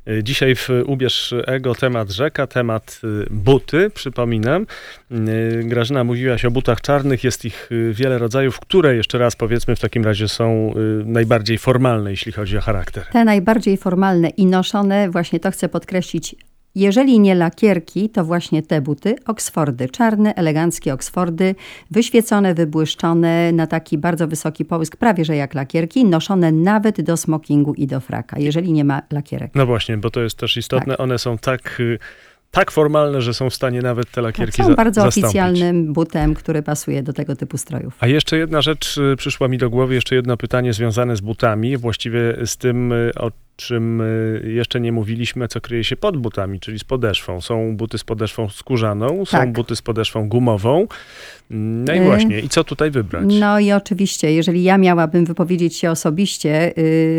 Dzisiaj w Ubierz Ego temat rzeka, temat buty, przypominam. Grażyna, mówiłaś o butach czarnych, jest ich wiele rodzajów. Które, jeszcze raz powiedzmy, w takim razie są najbardziej formalne, jeśli chodzi o charakter? Te najbardziej formalne i noszone, właśnie to chcę podkreślić, jeżeli nie lakierki, to właśnie te buty, Oksfordy, czarne, eleganckie Oksfordy, wyświecone, wybłyszczone, na taki bardzo wysoki połysk, prawie że jak lakierki, noszone nawet do smokingu i do fraka, jeżeli nie ma lakierek. No właśnie, bo to jest też istotne, tak. One są tak formalne, że są w stanie nawet te lakierki zastąpić. Są bardzo zastąpić. Oficjalnym butem, który pasuje do tego typu strojów. A jeszcze jedna rzecz przyszła mi do głowy, jeszcze jedno pytanie związane z butami, właściwie z tym, o czym jeszcze nie mówiliśmy, co kryje się pod butami, czyli z podeszwą. Są buty z podeszwą skórzaną, są buty z podeszwą gumową. No i właśnie, i co tutaj wybrać? No i oczywiście, jeżeli ja miałabym wypowiedzieć się osobiście,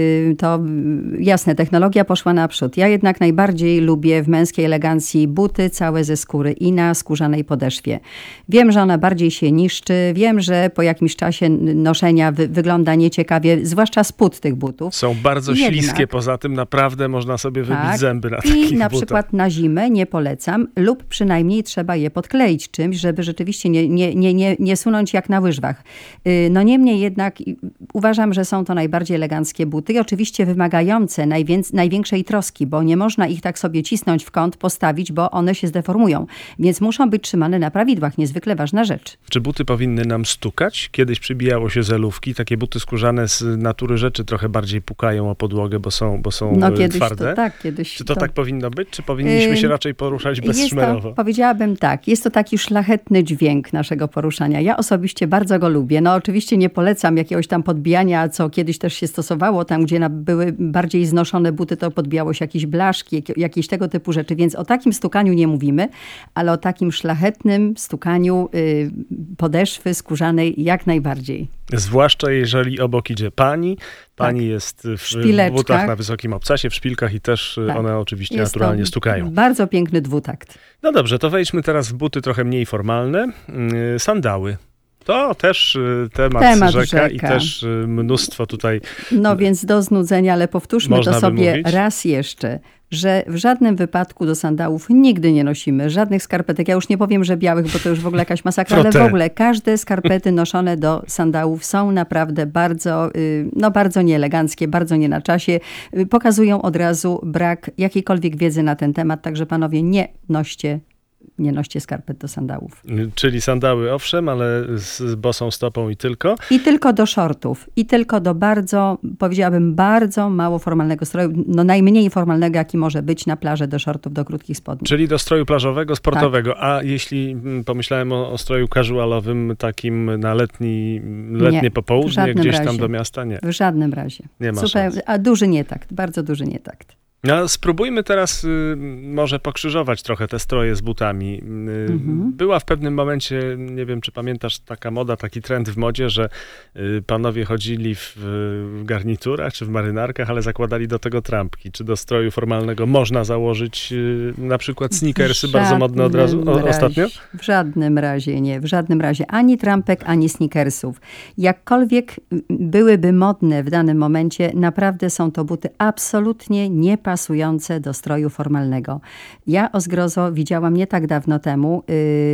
to jasne, technologia poszła naprzód. Ja jednak najbardziej lubię w męskiej elegancji buty całe ze skóry i na skórzanej podeszwie. Wiem, że ona bardziej się niszczy, wiem, że po jakimś czasie noszenia wygląda nieciekawie, zwłaszcza spód tych butów. Są bardzo śliskie, poza tym naprawdę można sobie wybić zęby na takich butach. I na przykład na zimę nie polecam, lub przynajmniej trzeba je podkleić czymś, żeby rzeczywiście nie sunąć jak na łyżwach. No niemniej jednak uważam, że są to najbardziej eleganckie buty i oczywiście wymagające największej troski, bo nie można ich tak sobie cisnąć w kąt, postawić, bo one się zdeformują. Więc muszą być trzymane na prawidłach. Niezwykle ważna rzecz. Czy buty powinny nam stukać? Kiedyś przybijało się zelówki. Takie buty skórzane z natury rzeczy trochę bardziej pukają o podłogę, bo są twarde. Kiedyś czy to tak powinno być? Czy powinniśmy się raczej poruszać bezszmerowo? Powiedziałabym tak. Jest to taki szlachetny dźwięk naszego poruszania. Ja osobiście bardzo go lubię. No oczywiście nie polecam jakiegoś tam podbijania, co kiedyś też się stosowało. Tam, gdzie były bardziej znoszone buty, to podbijało się jakieś blaszki, jakieś tego typu rzeczy. Więc o takim stukaniu nie mówimy, ale o takim szlachetnym stukaniu podeszwy skórzanej jak najbardziej. Zwłaszcza jeżeli obok idzie pani jest w butach na wysokim obcasie, w szpilkach i też one oczywiście jest naturalnie stukają. Bardzo piękny dwutakt. No dobrze, to wejdźmy teraz w buty trochę mniej formalne. Sandały. To też temat rzeka i też mnóstwo tutaj. No więc do znudzenia, ale powtórzmy to sobie raz jeszcze, że w żadnym wypadku do sandałów nigdy nie nosimy żadnych skarpetek. Ja już nie powiem, że białych, bo to już w ogóle jakaś masakra, ale w ogóle każde skarpety noszone do sandałów są naprawdę bardzo nieeleganckie, bardzo nie na czasie. Pokazują od razu brak jakiejkolwiek wiedzy na ten temat, także panowie, nie noście skarpet do sandałów. Czyli sandały owszem, ale z bosą stopą i tylko? I tylko do shortów. I tylko do powiedziałabym, bardzo mało formalnego stroju. No najmniej formalnego, jaki może być na plaży, do shortów, do krótkich spodni. Czyli do stroju plażowego, sportowego. Tak. A jeśli pomyślałem o stroju casualowym, takim na letnie popołudnie, gdzieś tam do miasta? Nie. W żadnym razie. Nie ma szans. A duży nietakt, bardzo duży nietakt. No, spróbujmy teraz może pokrzyżować trochę te stroje z butami. Była w pewnym momencie, nie wiem czy pamiętasz, taka moda, taki trend w modzie, że panowie chodzili w garniturach czy w marynarkach, ale zakładali do tego trampki. Czy do stroju formalnego można założyć na przykład sneakersy, bardzo modne od razu ostatnio? W żadnym razie nie, w żadnym razie. Ani trampek, ani sneakersów. Jakkolwiek byłyby modne w danym momencie, naprawdę są to buty absolutnie pasujące do stroju formalnego. Ja o zgrozo widziałam nie tak dawno temu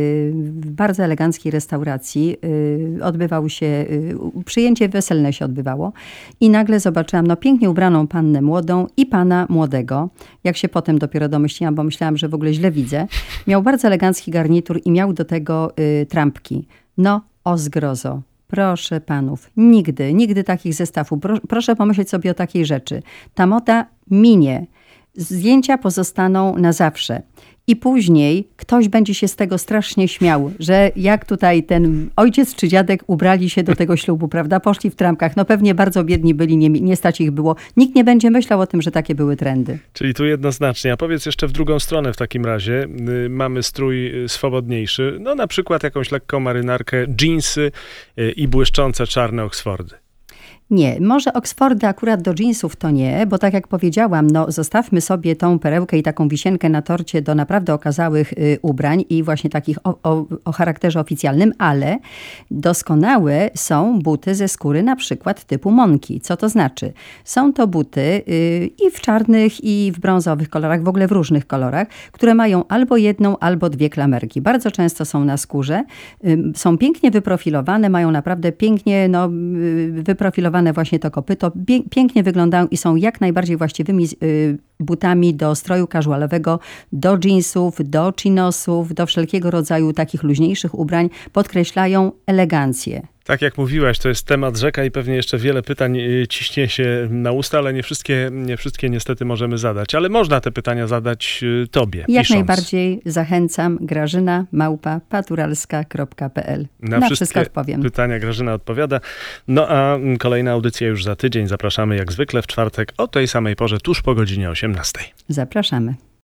w bardzo eleganckiej restauracji. Odbywał się, przyjęcie weselne się odbywało i nagle zobaczyłam pięknie ubraną pannę młodą i pana młodego. Jak się potem dopiero domyśliłam, bo myślałam, że w ogóle źle widzę. Miał bardzo elegancki garnitur i miał do tego trampki. No, o zgrozo. Proszę panów, nigdy takich zestawów. Proszę pomyśleć sobie o takiej rzeczy. Ta moda minie. Zdjęcia pozostaną na zawsze. I później ktoś będzie się z tego strasznie śmiał, że jak tutaj ten ojciec czy dziadek ubrali się do tego ślubu, prawda? Poszli w trampkach. No pewnie bardzo biedni byli, nie stać ich było. Nikt nie będzie myślał o tym, że takie były trendy. Czyli tu jednoznacznie. A powiedz jeszcze w drugą stronę w takim razie. Mamy strój swobodniejszy. No na przykład jakąś lekką marynarkę, dżinsy i błyszczące czarne Oksfordy. Nie, może Oxfordy akurat do dżinsów to nie, bo tak jak powiedziałam, zostawmy sobie tą perełkę i taką wisienkę na torcie do naprawdę okazałych ubrań i właśnie takich o charakterze oficjalnym, ale doskonałe są buty ze skóry na przykład typu Monki. Co to znaczy? Są to buty i w czarnych, i w brązowych kolorach, w ogóle w różnych kolorach, które mają albo jedną, albo dwie klamerki. Bardzo często są na skórze, są pięknie wyprofilowane, mają naprawdę pięknie wyprofilowane właśnie to kopyto, pięknie wyglądają i są jak najbardziej właściwymi butami do stroju casualowego, do jeansów, do chinosów, do wszelkiego rodzaju takich luźniejszych ubrań, podkreślają elegancję. Tak jak mówiłaś, to jest temat rzeka i pewnie jeszcze wiele pytań ciśnie się na usta, ale nie wszystkie niestety możemy zadać. Ale można te pytania zadać tobie, Jak pisząc. najbardziej zachęcam. Grażyna@paturalska.pl. Na wszystko odpowiem. Pytania Grażyna odpowiada. No a kolejna audycja już za tydzień. Zapraszamy jak zwykle w czwartek o tej samej porze, tuż po godzinie 18. Zapraszamy.